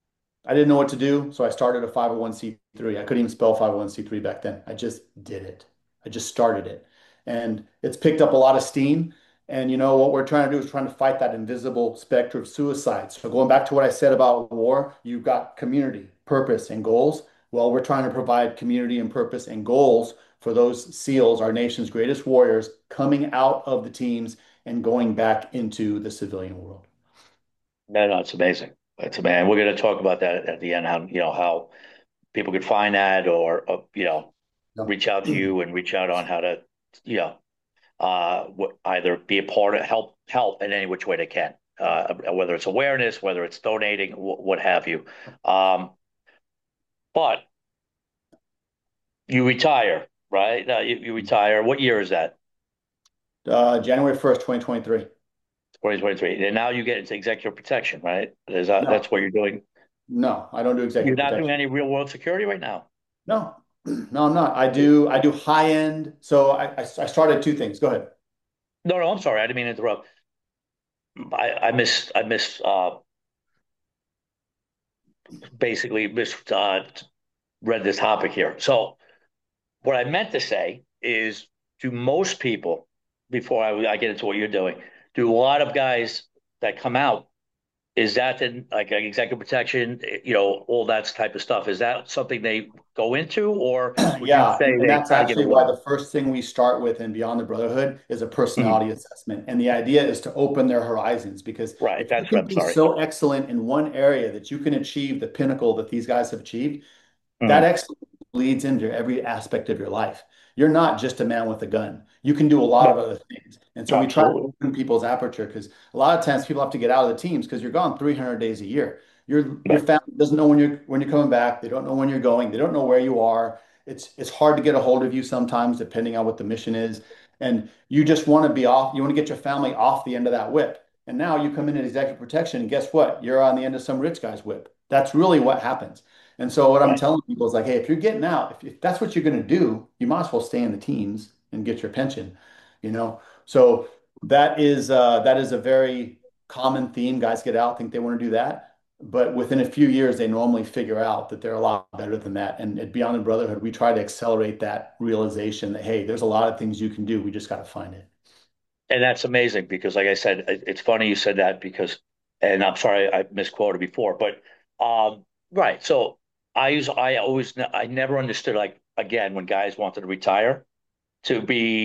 I didn't know what to do, so I started a five oh one c three. I couldn't even spell five oh one c three back then. I just did it. I just started it. And it's picked up a lot of steam. And you know what we're trying to do is trying to fight that invisible specter of suicide. So going back to what I said about war, you've got community, purpose, and goals. Well, we're trying to provide community and purpose and goals for those SEALs, our nation's greatest warriors, coming out of the teams and going back into the civilian world. No, no, it's amazing. It's man. We're going to talk about that at the end. How you know how people could find that, or uh, you know, No. reach out to you and reach out on how to, you know, uh, either be a part of help help in any which way they can, uh, whether it's awareness, whether it's donating, what have you. Um, but you retire, right? Uh, you, you retire. What year is that? Uh, January first, twenty twenty-three. twenty twenty-three. And now you get into executive protection, right? Is that No, that's what you're doing? no, I don't do You're executive not doing protection. any real world security right now. No, no, I'm not. I do, I do high end. So I, I, I started two things. Go ahead. No, no, I'm sorry. I didn't mean to interrupt. I, I miss I miss uh, basically miss uh, read this topic here. So what I meant to say is do most people, before I, I get into what you're doing, do a lot of guys that come out, is that then like executive protection, you know, all that type of stuff? Is that something they go into, or would you Yeah, say and, and they that's try to get actually why away? the first thing we start with in Beyond the Brotherhood is a Mhm. personality assessment. And the idea is to open their horizons because Right, if you that's what can I'm be sorry. so excellent in one area that you can achieve the pinnacle that these guys have achieved, that Mhm. excellence bleeds into every aspect of your life. You're not just a man with a gun. You can do a lot of Well, other things. And so we try to absolutely. open people's aperture because a lot of times people have to get out of the teams because you're gone three hundred days a year. Your your Right, family doesn't know when you're when you're coming back. They don't know when you're going. They don't know where you are. It's it's hard to get a hold of you sometimes, depending on what the mission is. And you just want to be off. You want to get your family off the end of that whip. And now you come in at executive protection, and guess what? You're on the end of some rich guy's whip. That's really what happens. And so what I'm right. telling people is like, hey, if you're getting out, if, if that's what you're going to do, you might as well stay in the teams and get your pension, you know? So that is uh, that is a very common theme. Guys get out, think they want to do that. But within a few years, they normally figure out that they're a lot better than that. And at Beyond the Brotherhood, we try to accelerate that realization that, hey, there's a lot of things you can do. We just got to find it. And that's amazing because, like I said, it- it's funny you said that because, and I'm sorry I misquoted before, but um, right. So I use, I always, I never understood, like, again, when guys wanted to retire, to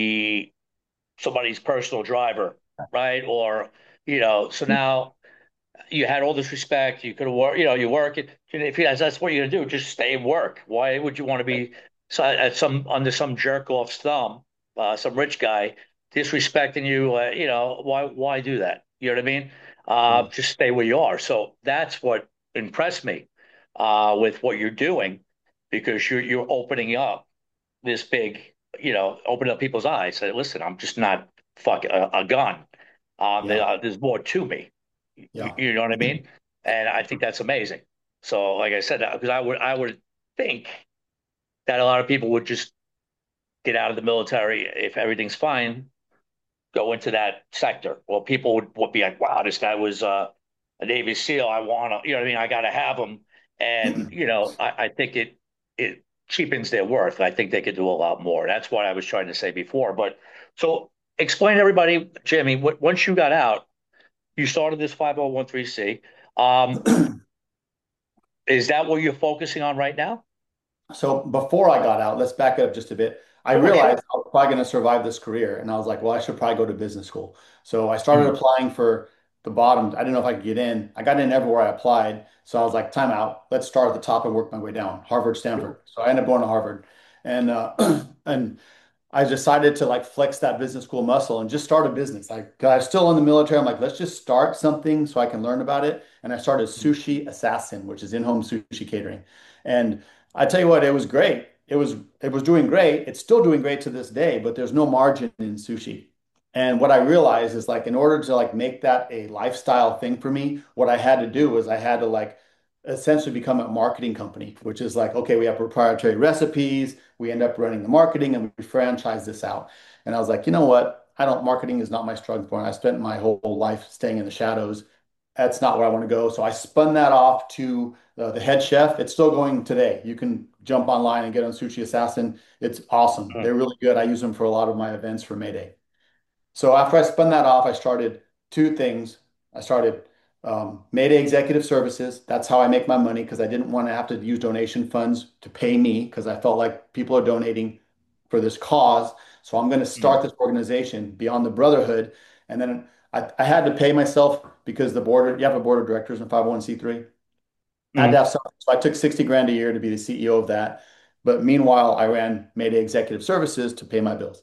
be somebody's personal driver, right? Or, you know, so now you had all this respect. You could have worked, you know, you work it. If you, that's what you're gonna do, just stay and work. Why would you want to be so, at some under some jerk off's thumb, uh, some rich guy disrespecting you? Uh, you know, why why do that? You know what I mean? Uh, Yeah. just stay where you are. So that's what impressed me uh, with what you're doing, because you're you're opening up this big, you know, opening up people's eyes. Say, listen, I'm just not fuck a, a gun. Um, there, Yeah. uh, there's more to me. You, Yeah. you know what I mean? And I think that's amazing. So, like I said, because I would I would think that a lot of people would just get out of the military if everything's fine, go into that sector. Well, people would, would be like, wow, this guy was uh, a Navy SEAL. I want to, you know what I mean? I got to have him. And, you know, I, I think it it cheapens their worth. I think they could do a lot more. That's what I was trying to say before. But so explain to everybody, Jimmy, what, once you got out, you started this five oh one c. Um, is that what you're focusing on right now? So before I got out, let's back it up just a bit. I Oh, realized sure. I was probably going to survive this career, and I was like, well, I should probably go to business school. So I started Mm, applying for the bottom. I didn't know if I could get in. I got in everywhere I applied. So I was like, time out. Let's start at the top and work my way down. Harvard, Stanford. sure. So I ended up going to Harvard, and uh, and I decided to like flex that business school muscle and just start a business. Like, 'cause I was still in the military. I'm like, let's just start something so I can learn about it. And I started Mm, Sushi Assassin, which is in-home sushi catering. And I tell you what, it was great. It was it was doing great. It's still doing great to this day, but there's no margin in sushi. And what I realized is like in order to like make that a lifestyle thing for me, what I had to do was I had to like essentially become a marketing company, which is like, okay, we have proprietary recipes, we end up running the marketing and we franchise this out. And I was like, you know what? I don't, marketing is not my strong point. I spent my whole life staying in the shadows. That's not where I want to go. So I spun that off to uh, the head chef. It's still going today. You can jump online and get on Sushi Assassin. It's awesome. mm. They're really good. I use them for a lot of my events for Mayday. So after I spun that off, I started two things. I started um, Mayday Executive Services. That's how I make my money because I didn't want to have to use donation funds to pay me because I felt like people are donating for this cause. So I'm going to Mm, start this organization Beyond the Brotherhood. And then I, I had to pay myself because the board, you have a board of directors in five oh one c three. I had to mm. have something. So I took sixty grand a year to be the C E O of that. But meanwhile, I ran Mayday Executive Services to pay my bills.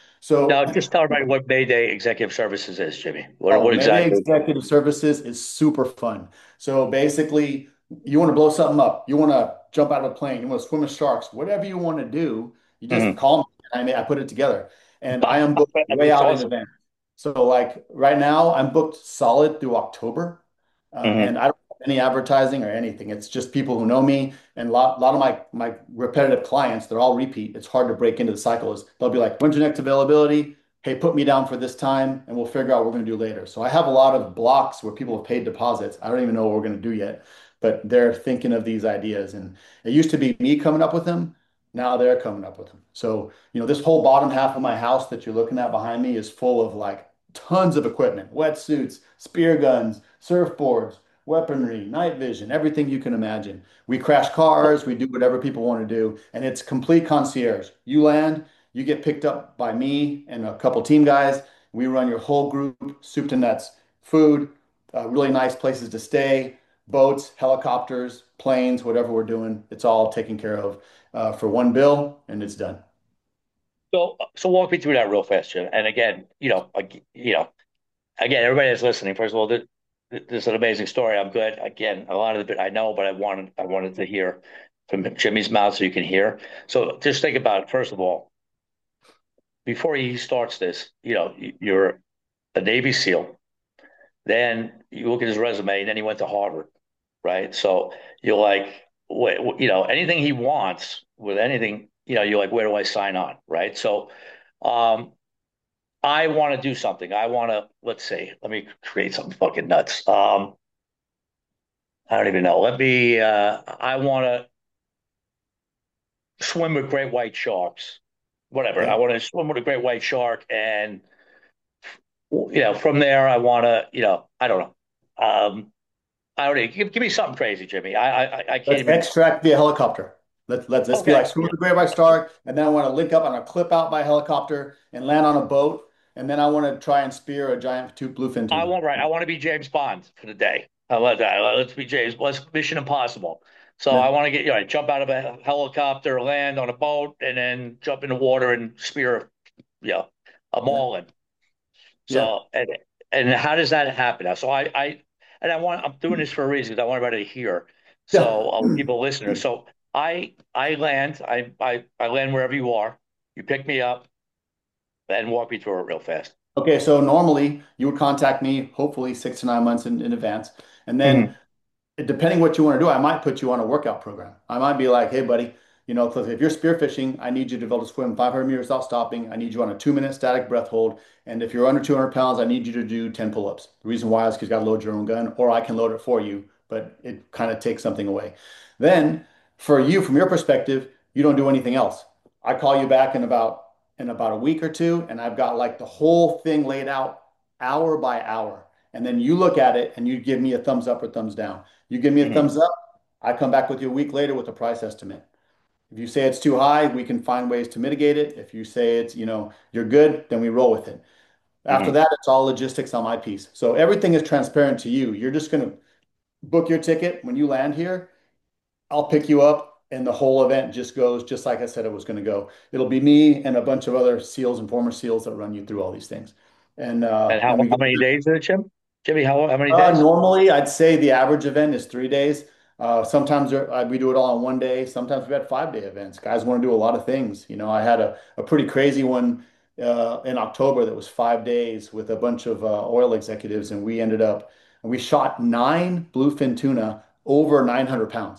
So Now, just tell everybody what Mayday Executive Services is, Jimmy. What oh, what Mayday exactly? Executive Services is super fun. So basically, you want to blow something up, you want to jump out of a plane, you want to swim with sharks, whatever you want to do, you just Mhm. call me. I mean, I put it together, and I am booked way That's out in awesome. advance. So like right now, I'm booked solid through October, uh, Hmm. and I don't have any advertising or anything. It's just people who know me, and a lot, lot of my my repetitive clients, they're all repeat. It's hard to break into the cycle. Is they'll be like, when's your next availability? Hey, put me down for this time and we'll figure out what we're going to do later. So I have a lot of blocks where people have paid deposits. I don't even know what we're going to do yet, but they're thinking of these ideas. And it used to be me coming up with them. Now they're coming up with them. So, you know, this whole bottom half of my house that you're looking at behind me is full of like tons of equipment, wetsuits, spear guns, surfboards, weaponry, night vision, everything you can imagine. We crash cars, we do whatever people want to do, and it's complete concierge. You land, you get picked up by me and a couple team guys. We run your whole group, soup to nuts, food, uh, really nice places to stay, boats, helicopters, planes, whatever we're doing, it's all taken care of uh, for one bill, and it's done. So, so walk me through that real fast, Jim. And again, you know, like, you know, again, everybody that's listening, first of all, this, this is an amazing story. I'm good. Again, a lot of it I know, but I wanted I wanted to hear from Jimmy's mouth so you can hear. So just think about it. First of all, before he starts this, you know, you're a Navy SEAL. Then you look at his resume, and then he went to Harvard, right? So you're like, wait, you know, anything he wants with anything, you know, you're like, where do I sign on, right? So, um, I want to do something. I want to, let's see, let me create something fucking nuts. Um, I don't even know. Let me, uh, I want to swim with great white sharks, whatever. I Okay. want to swim with a great white shark. And, you know, from there, I want to, you know, I don't know. Um, I don't know. Give, give me something crazy, Jimmy. I, I, I can't Let's even. extract via helicopter. Let's let's let's be like Okay. screw Yeah. with the Great White Star, and then I want to link up on a clip out by helicopter and land on a boat, and then I want to try and spear a giant two bluefin I tuna. want, right. I want to be James Bond for the day. How about that? Let's be James. Let's Mission Impossible. So I Yeah, want to get, you know, jump out of a helicopter, land on a boat, and then jump in the water and spear, you know, a yeah, marlin. yeah, So, and and how does that happen? So I, I, and I want, I'm doing this for a reason because I want everybody to hear. yeah. So, uh, people listeners. So I, I land, I, I, I land wherever you are. You pick me up and walk me through it real fast. Okay, so normally you would contact me, hopefully six to nine months in, in advance, and then Hmm. depending what you want to do, I might put you on a workout program. I might be like, hey, buddy, you know, Cliff, if you're spearfishing, I need you to be able to swim five hundred meters without stopping. I need you on a two minute static breath hold. And if you're under two hundred pounds, I need you to do ten pull ups. The reason why is because you got to load your own gun, or I can load it for you, but it kind of takes something away. Then for you, from your perspective, you don't do anything else. I call you back in about in about a week or two, and I've got like the whole thing laid out hour by hour. And then you look at it and you give me a thumbs up or thumbs down. You give me a Hmm. thumbs up, I come back with you a week later with a price estimate. If you say it's too high, we can find ways to mitigate it. If you say it's, you know, you're good, then we roll with it. After Hmm. that, it's all logistics on my piece. So everything is transparent to you. You're just going to book your ticket when you land here. I'll pick you up, and the whole event just goes just like I said it was going to go. It'll be me and a bunch of other SEALs and former SEALs that run you through all these things. And uh, And how and we how get many days is it, Jim? Jimmy, how how many Uh, days? normally, I'd say the average event is three days. Uh, sometimes there- uh, we do it all in one day. Sometimes we had five day events. Guys want to do a lot of things. You know, I had a, a pretty crazy one uh, in October that was five days with a bunch of uh, oil executives, and we ended up we shot nine bluefin tuna over nine hundred pounds.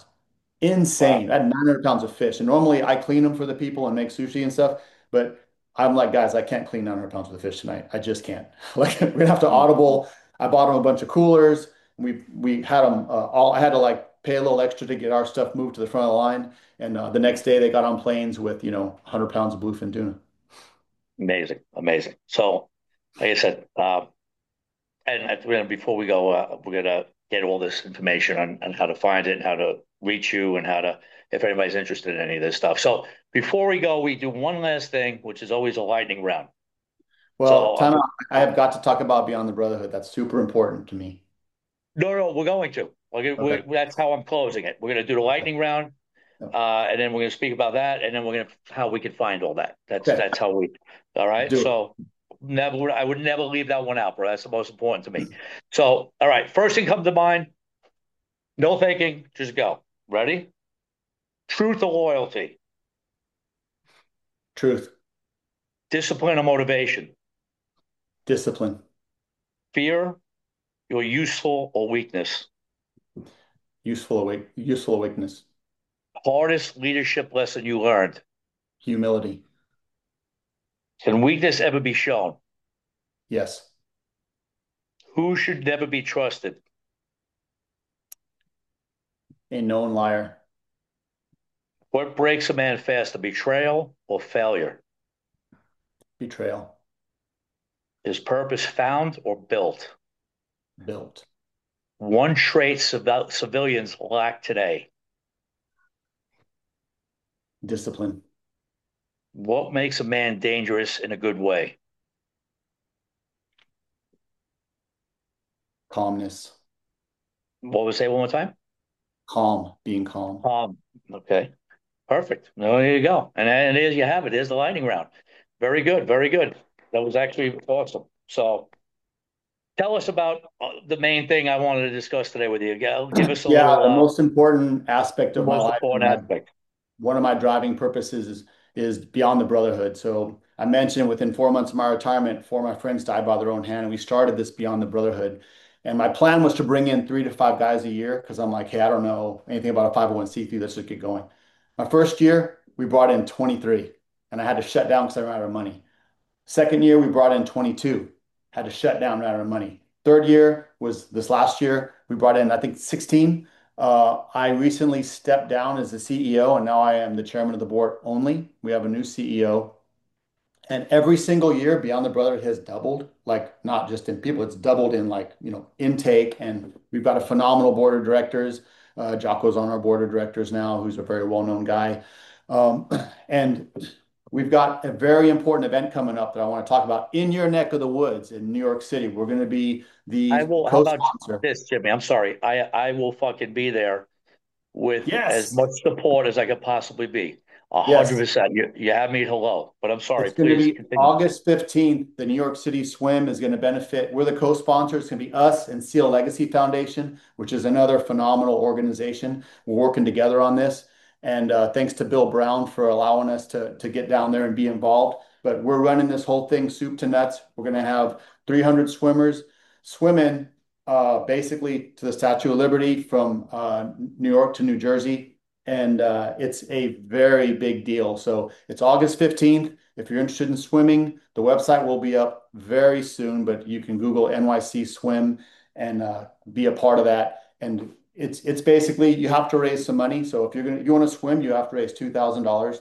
Wow. Insane. I had nine hundred pounds of fish. And normally I clean them for the people and make sushi and stuff. But I'm like, guys, I can't clean nine hundred pounds of fish tonight. I just can't. Like, we're gonna have to Mm. audible. I bought them a bunch of coolers. We we had them uh, all. I had to like pay a little extra to get our stuff moved to the front of the line. And uh, the next day they got on planes with, you know, one hundred pounds of bluefin tuna. Amazing, amazing. So, like I said, um, and at, you know, before we go, uh, we're gonna get all this information on, on how to find it and how to reach you and how to, if anybody's interested in any of this stuff. So, before we go, we do one last thing, which is always a lightning round. Well, So, time um, out. I have got to talk about Beyond the Brotherhood. That's super important to me. no, no, we're going to. We're, Okay. we're, that's how I'm closing it. We're gonna do the Okay. lightning round. Uh, and then we're going to speak about that, and then we're going to how we can find all that. That's Okay. that's how we. All right. Do it. So never, I would never leave that one out, bro. That's the most important to me. So, all right. First thing comes to mind. No thinking. Just go. Ready? Truth or loyalty? Truth, Discipline or motivation? discipline, Fear or useful or weakness? useful awake, useful awakeness, Hardest leadership lesson you learned? humility. Can weakness ever be shown? Yes. Who should never be trusted? A known liar. What breaks a man faster, betrayal or failure? Betrayal. Is purpose found or built? Built. One trait civ- civilians lack today. Discipline. What makes a man dangerous in a good way? Calmness. What was say one more time? Calm. Being calm. Um, okay, perfect. No, there you go. And and there you have it. There's the lightning round. Very good, very good. That was actually awesome. So tell us about uh, the main thing I wanted to discuss today with you. Go- Give us a Yeah, little the uh, most important aspect the of my most life and important my aspect. one of my driving purposes is is beyond the brotherhood. So I mentioned within four months of my retirement, four of my friends died by their own hand, and we started this beyond the brotherhood. And my plan was to bring in three to five guys a year because I'm like, hey, I don't know anything about a five oh one c three. Let's just get going. My first year, we brought in twenty-three, and I had to shut down because I ran out of money. Second year, we brought in twenty-two, had to shut down, ran out of money. Third year was this last year. We brought in, I think, sixteen. Uh, I recently stepped down as the C E O, and now I am the chairman of the board only. We have a new C E O. And every single year, Beyond the Brotherhood has doubled, like not just in people, it's doubled in like, you know, intake. And we've got a phenomenal board of directors. Uh, Jocko's on our board of directors now, who's a very well-known guy. Um, and we've got a very important event coming up that I want to talk about in your neck of the woods in New York City. We're going to be I the will. How about co-sponsor. this, Jimmy? I'm sorry. I I will fucking be there with as Yes. much support as I could possibly be. A hundred Yes. percent. You you have me at hello, but I'm sorry. It's going to Please be continue. August fifteenth. The New York City Swim is going to benefit. We're the co-sponsors. It's going to be us and Seal Legacy Foundation, which is another phenomenal organization. We're working together on this. And uh, thanks to Bill Brown for allowing us to, to get down there and be involved. But we're running this whole thing soup to nuts. We're going to have three hundred swimmers swimming uh, basically to the Statue of Liberty from uh, New York to New Jersey. And uh, it's a very big deal. So it's August fifteenth. If you're interested in swimming, the website will be up very soon, but you can Google N Y C Swim and uh, be a part of that. And it's it's basically you have to raise some money. So if you're gonna if you want to swim, you have to raise two thousand dollars.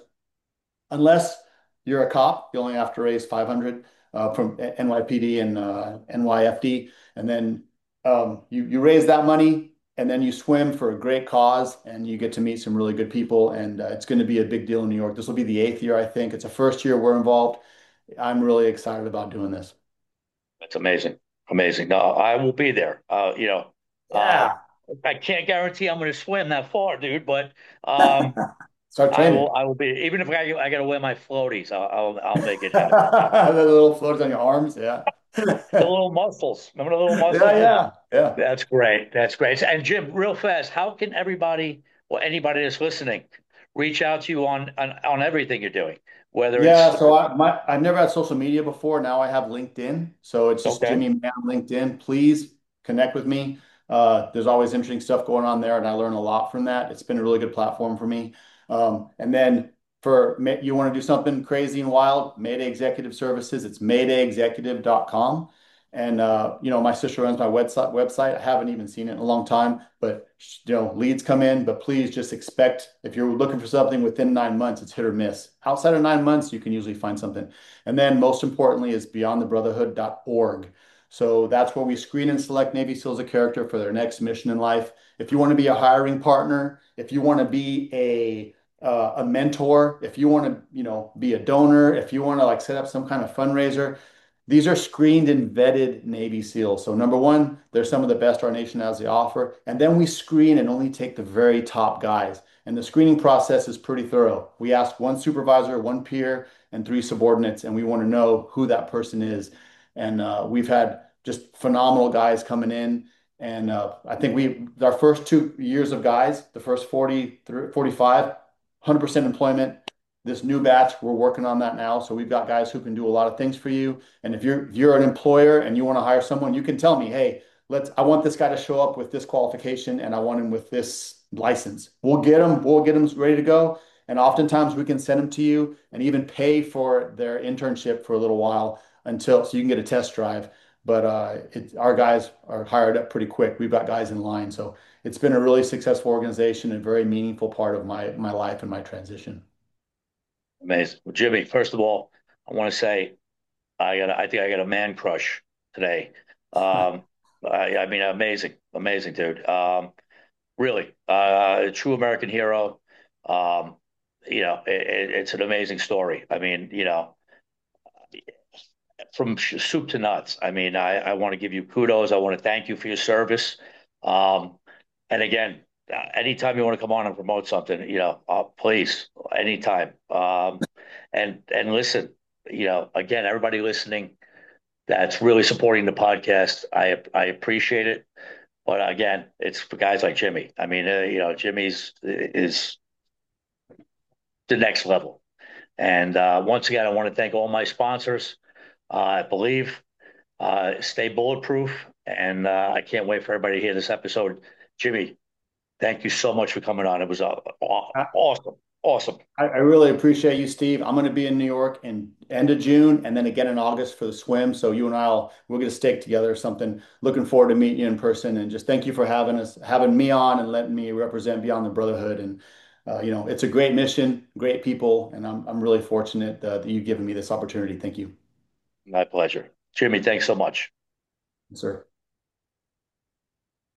Unless you're a cop, you only have to raise five hundred uh, from N Y P D and uh, N Y F D, and then um, you you raise that money, and then you swim for a great cause, and you get to meet some really good people, and uh, it's going to be a big deal in New York. This will be the eighth year, I think. It's the first year we're involved. I'm really excited about doing this. That's amazing. Amazing. No, I will be there. Uh, you know, uh, Yeah. I can't guarantee I'm going to swim that far, dude, but um, Start I training. will. I will be. Even if I I got to wear my floaties, I'll, I'll I'll make it happen. The little floats on your arms. Yeah. The little muscles. Remember the little Yeah, muscles? yeah, yeah. That's great. That's great. And Jim, real fast, how can everybody or anybody that's listening reach out to you on on, on everything you're doing? Whether it's Yeah, so I my I've never had social media before. Now I have LinkedIn. So it's just okay. Jimmy Mann LinkedIn. Please connect with me. Uh, there's always interesting stuff going on there, and I learn a lot from that. It's been a really good platform for me. Um, and then for ma- you want to do something crazy and wild, Mayday Executive Services, it's mayday executive dot com. And uh, you know, my sister runs my website website. I haven't even seen it in a long time, but you know, leads come in, but please just expect if you're looking for something within nine months, it's hit or miss. Outside of nine months, you can usually find something. And then most importantly is beyond the brotherhood dot org. So that's where we screen and select Navy SEALs of character for their next mission in life. If you want to be a hiring partner, if you want to be a uh, a mentor, if you want to, you know, be a donor, if you want to like set up some kind of fundraiser, these are screened and vetted Navy SEALs. So number one, they're some of the best our nation has to offer. And then we screen and only take the very top guys. And the screening process is pretty thorough. We ask one supervisor, one peer, and three subordinates, and we want to know who that person is. And uh, we've had just phenomenal guys coming in. And uh, I think we, our first two years of guys, the first forty, forty-five, one hundred percent employment. This new batch, we're working on that now. So we've got guys who can do a lot of things for you. And if you're if you're an employer and you want to hire someone, you can tell me, hey, let's I want this guy to show up with this qualification and I want him with this license. We'll get them, we'll get them ready to go. And oftentimes we can send them to you and even pay for their internship for a little while until so you can get a test drive. but uh, it, our guys are hired up pretty quick. We've got guys in line, so it's been a really successful organization and very meaningful part of my my life and my transition. Amazing. Well, Jimmy, first of all, I want to say I got I think I got a man crush today. Um, I, I mean, amazing, amazing dude. Um, really, uh, a true American hero. Um, you know, it, it's an amazing story. I mean, you know, from soup to nuts. I mean, I, I want to give you kudos. I want to thank you for your service. Um, and again, uh, anytime you want to come on and promote something, you know, uh, please, anytime. Um, and and listen, you know, again, everybody listening that's really supporting the podcast, I I appreciate it. But again, it's for guys like Jimmy. I mean, uh, you know, Jimmy's is the next level. And uh, once again, I want to thank all my sponsors. Uh, I believe uh, stay bulletproof, and uh, I can't wait for everybody to hear this episode. Jimmy, thank you so much for coming on. It was uh, awesome, awesome. I, I really appreciate you, Steve. I'm going to be in New York in end of June and then again in August for the swim. So you and I'll we're going to stick together or something. Looking forward to meeting you in person and just thank you for having us, having me on and letting me represent Beyond the Brotherhood. And uh, you know, it's a great mission, great people, and I'm I'm really fortunate uh, that you've given me this opportunity. Thank you, My pleasure. Jimmy, thanks so much. sir.